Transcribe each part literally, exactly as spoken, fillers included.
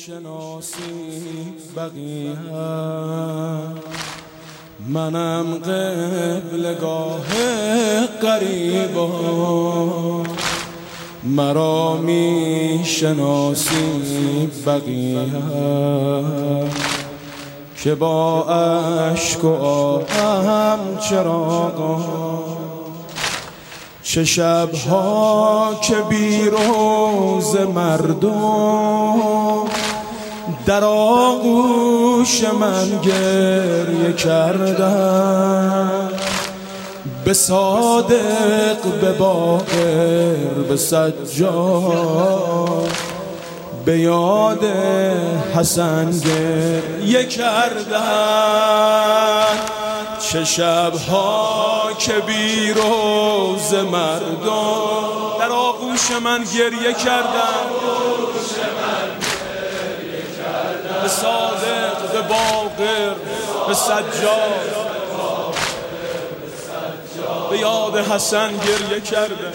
میشناسی بقیه، منم قبلگاه غریبا. مرا میشناسی بقیه که با اشک و آهم چراغا، چه شبها که بی روز مردم در آغوش من گریه کردن. به صادق، به باقر، به سجاد، به یاد حسن گریه کردن. چه شبها که بی روز مردم در آغوش من گریه کردن. به صادق، به باقر، به سجاد، به یاد حسن گریه کردن.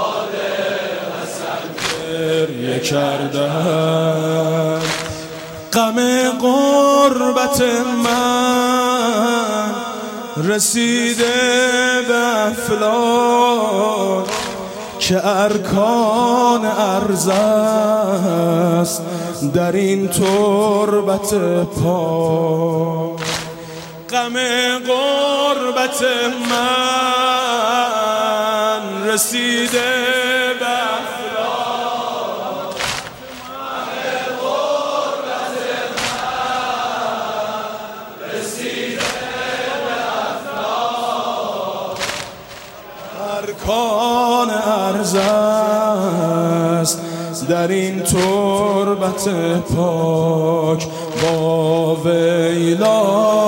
گریه کردن. غم غربت من رسیده به افلاک، که ارکان عرض است در این تربت پاک. غم غربت من رسیده به افلاک، غم غربت من رسیده به افلاک. ارکان عرض است در این تربت پاک. با ویلا،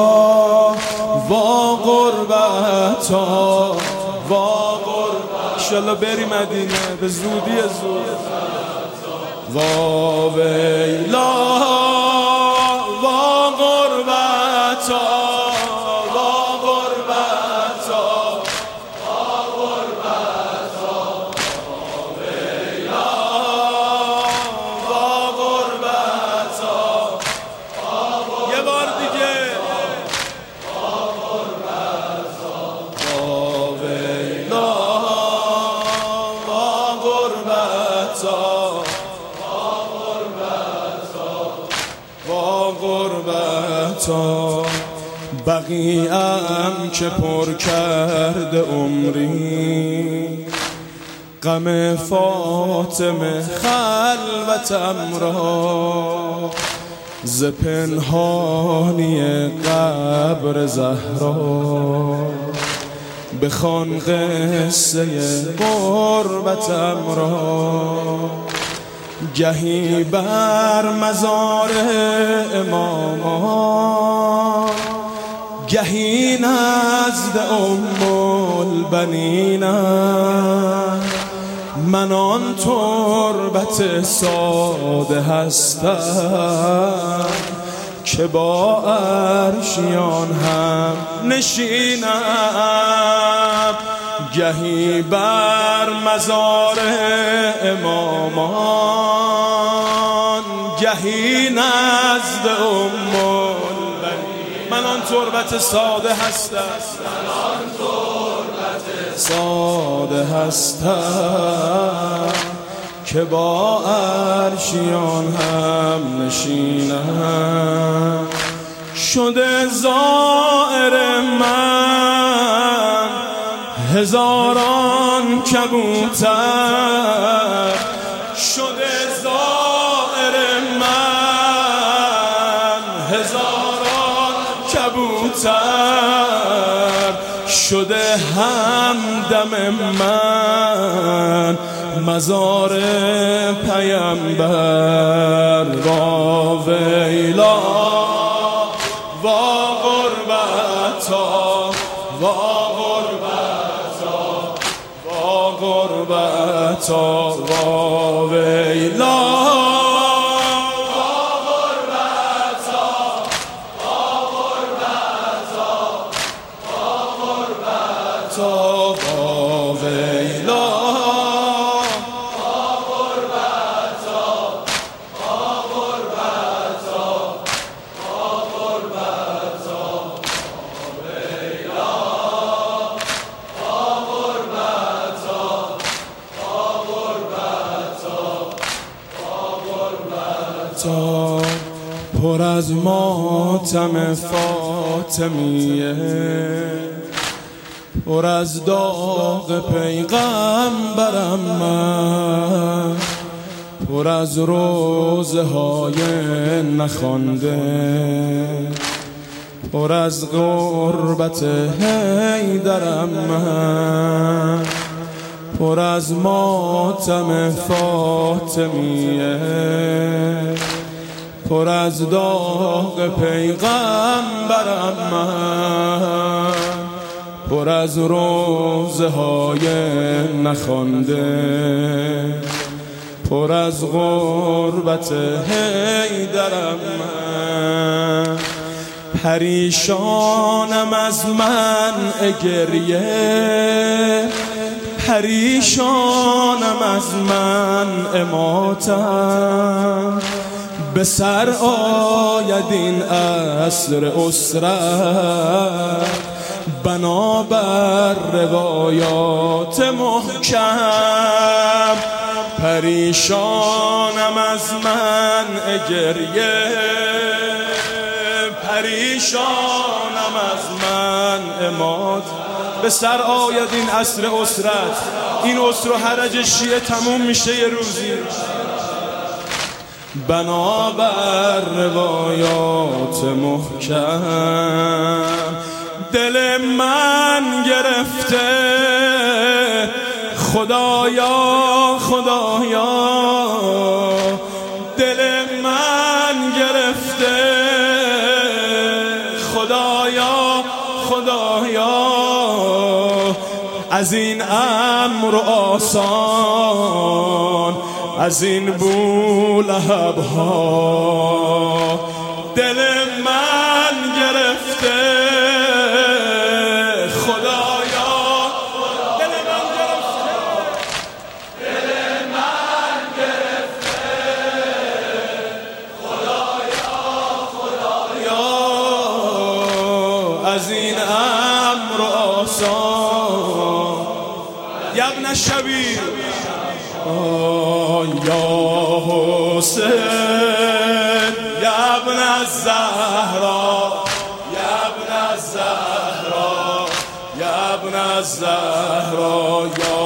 وا غربتا، وا غربتا. انشالله بری مدینه به زودی زود. وا ویلا، وا غربتا، وا غربتا، وا غربتا. وا ویلا، وا غربتا. یه بار دیگه. بقیه‌ام که پر کرده عمری، غم فاطمه خلوتم را. ز پنهانی قبر زهرا بخوان قصه غربتم را. گهی بر مزار امامان، گهی نزد ام البنینم. من آن تربت ساده هستم که با عرشیان هم نشینم. گهی بر مزار امامان، گهی نزد ام البنین. من آن تربت ساده هستم، من آن تربت ساده هستم که با عرشیان هم نشینم. شده زائر من هزاران کبوتر، شده زائر من هزاران کبوتر. شده همدم من مزار پیمبر. وا ویلا، وا غربتا، وا غربتا، وا غربتا. وا ویلا، وا غربتا، وا غربتا، وا غربتا. وا ویلا، وا غربتا، وا غربتا. تا پر از ماتم فاطمیه، پر از داغ پیغمبرم من، پر از روزه های نخوانده، پر از غربت حیدرم من، پر از ماتم فاطمیه، پر از داغ پیغمبرم من، پر از روزه های نخوانده، پر از غربت حیدرم من. پریشانم از منع گریه، پریشانم از منع ماتم، به سر آید این عصر اسرت بنابر روایات محکم. پریشانم از منع گریه، پریشانم از منع مات، به سر آید این عصر اسرت، این عسر و حرج شیعه تموم میشه یه روزی بنابر روایات محکم. دل من گرفته خدایا خدایا، دل من گرفته خدایا خدایا، از این امر آسان، از این بولهب ها، دل من گرفته خدایا، دل من گرفته، دل من گرفته خدایا خدایا، از این امر آسان. یا ابن الشبیر یا حسین یا ابن الزهرا، یا ابن الزهرا، یا ابن الزهرا، یا